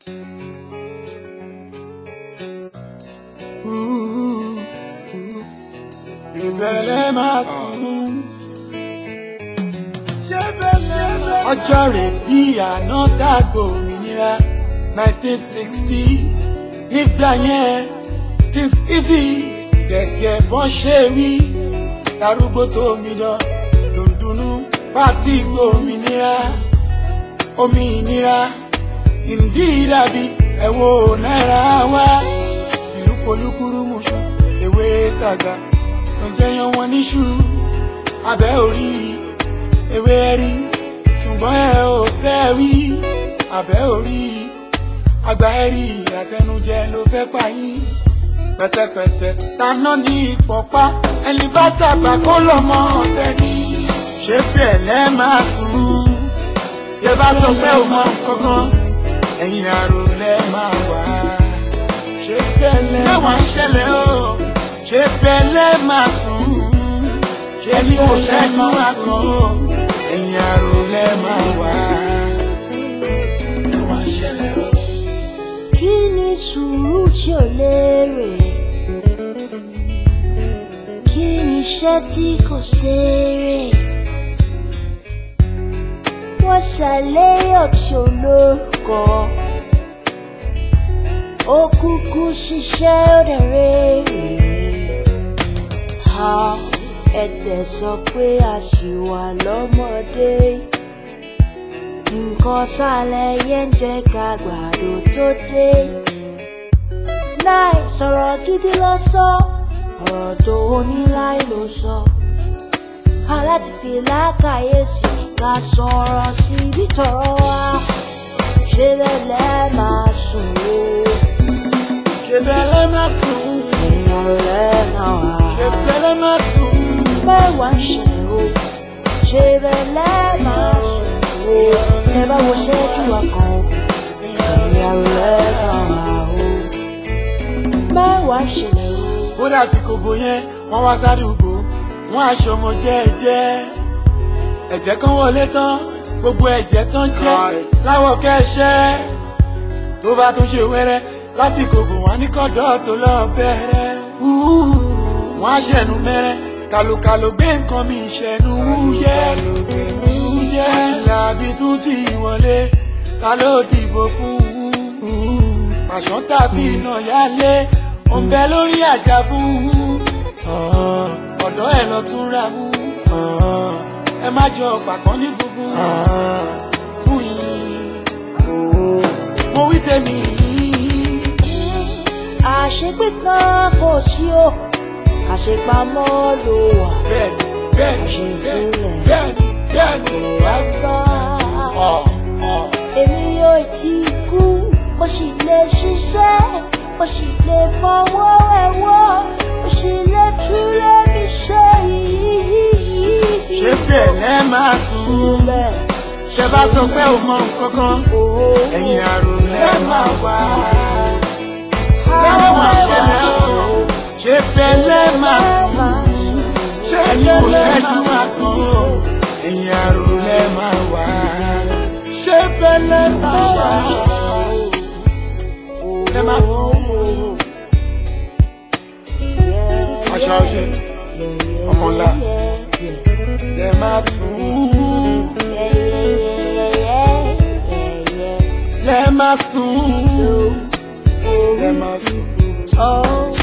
Ìbẹ̀lẹ̀ máa sùn. Ọjọ́ rẹ̀ bí àná dàgbò òmìnira 1960. Nígbà yẹn things easy gẹ́gẹ́ bọ́n ṣe wí. Darúgbó tó mi lọ ló ń dunnú pátí gbòmìnira. Òmìnira ìdí dàbí ẹ̀wọ̀ náírà wá. Ìlú polúkúrú mùsùn ewé tàgbà ló jẹyàn wọn níṣu. Abẹ́ orí ewé rí ṣùgbọ́n ẹ ò fẹ́ wí. Abẹ́ orí àgbà ẹ̀rí àtẹnujẹ ló fẹ́ pa yín. Pẹ̀tẹ̀pẹ̀tẹ̀ taná ní ìpọ̀pá ẹni bá tàgbà kó lọ́mọ ọ̀fẹ́ ní. Ṣé bẹ̀lẹ̀ máa sùn? Yẹ bá sọ pé ò mọ kankan ẹ̀yìn àrò lẹ́ máa wà. Ṣé bẹ̀lẹ̀ máa ṣẹlẹ̀ o? Ṣé bẹ̀lẹ̀ máa sùn? Ṣé ní kò sẹ́nu àkàn o? Ẹ̀yìn àrò lẹ́ máa wà. Ẹ wá ṣẹlẹ̀ o. Kí ni sùúrù tí ò lérè? Kí ni iṣẹ́ tí kò ṣeré? Wọ́n ṣàléyàn tí ò lórúkọ. Ó kúkú ṣiṣẹ́ ó dẹ̀ rèrè. Ẹ̀dẹ̀ sọ pé a ṣì wà lọ́mọdé. Nǹkan sálẹ̀ yẹn ń jẹ́ ká gbàdo tó dé. Láì sọ̀rọ̀ gidi ló sọ, ọ̀rọ̀ tó ní láì ló sọ. Aláti fi lákàyèsí ká sọ̀rọ̀ sí ibi tọ̀rọ̀ wá. Ṣé bẹ́lẹ̀ máa sùn o? Ṣé bẹ̀lẹ̀ máa sùn? Èèyàn rẹ̀ náà wá. Ṣé bẹ̀lẹ̀ máa sùn? Mẹ́wàá ń ṣẹlẹ̀ o. Ṣé bẹ́lẹ̀ máa sùn o? Ẹ bá wo ṣẹ́jú ọkàn o. Èèyàn rẹ̀ náà wá o. Mẹ́wàá ń ṣẹlẹ̀ o. Ó dàsìkò bò yẹn wọ́n wá sádùúgbò wọ́n aṣọ ọmọ jẹ́ẹ́jẹ́. Ẹ̀jẹ̀ kan wọlé tán gbogbo ẹ̀jẹ̀ tán jẹ́ láwọ̀ kẹ́ṣẹ́. Tó bá tún ṣe wẹ́rẹ́ lásìkò bò wọ́n ní kọ́dọ̀ tó lọ bẹ̀rẹ̀. Wọ́n á ṣẹ̀nu mẹ́rẹ́ kàlùkàlù gbé nǹkan mi ṣẹ̀nu wúyẹ́. Làbí tún ti wọlé ta ló dìbò fún? Pàṣán tàbí iná yálé ó ń bẹ lórí àjà fún. Ọ̀dọ́ ẹ̀ lọ tún ra mú. Ẹ má jọ pàpọ̀ ní funfun fún yín. Mo wí tèmi. Àṣepé kan kò sí o, àṣepamọ́ ló wà. Bẹ́ẹ̀ni bẹ́ẹ̀ni Àṣesílẹ̀ bẹ́ẹ̀ni kò wá gbà. Èmi yóò ti kú, mo sì lè ṣiṣẹ́, mo sì lè fọwọ́ ẹ̀wọ́, mo sì lè túlẹ̀ mi ṣe yìí. Ṣé bẹ̀lẹ̀ máa sùn? Ṣé bá sọ pé ò mọ nǹkankan ẹ̀yìn àrò lẹ́ máa wà. Báwo máa ṣẹlẹ̀ o? Ṣé bẹ̀lẹ̀ máa sùn? Ṣé ní kò ṣẹ́jú àkàn o? Ẹ̀yìn àrò lẹ́ máa wà. Ṣé bẹ̀lẹ̀ máa wà? Lẹ́ máa sùn. Aṣọ ọṣẹ ọmọ ńlá lẹ́ máa sùn. Lẹ́ máa sùn. Lẹ́ máa sùn.